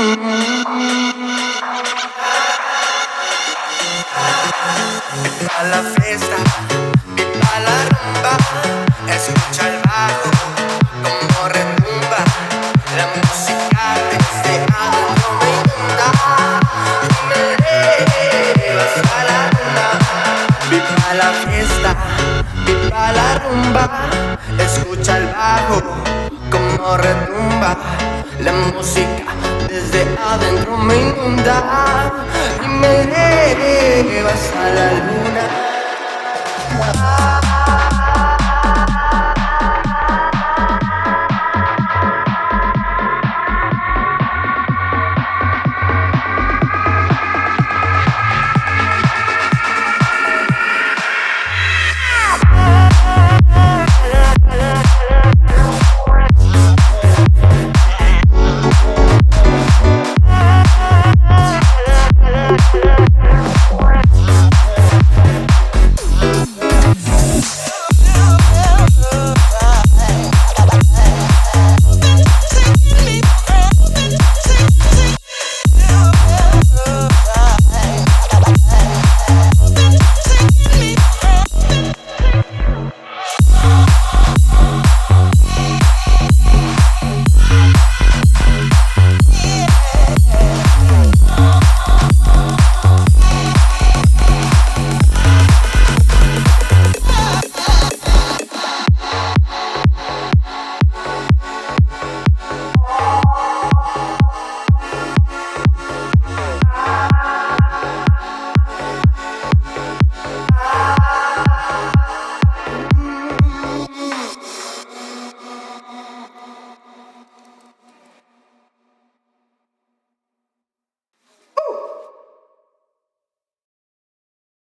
Viva la fiesta, viva la rumba, escucha el bajo como retumba, la música desde adentro me inunda y me eleva hasta la luna. Viva la fiesta, viva la rumba, escucha el bajo como retumba, la música desde adentro me inunda y me eleva hasta la luna.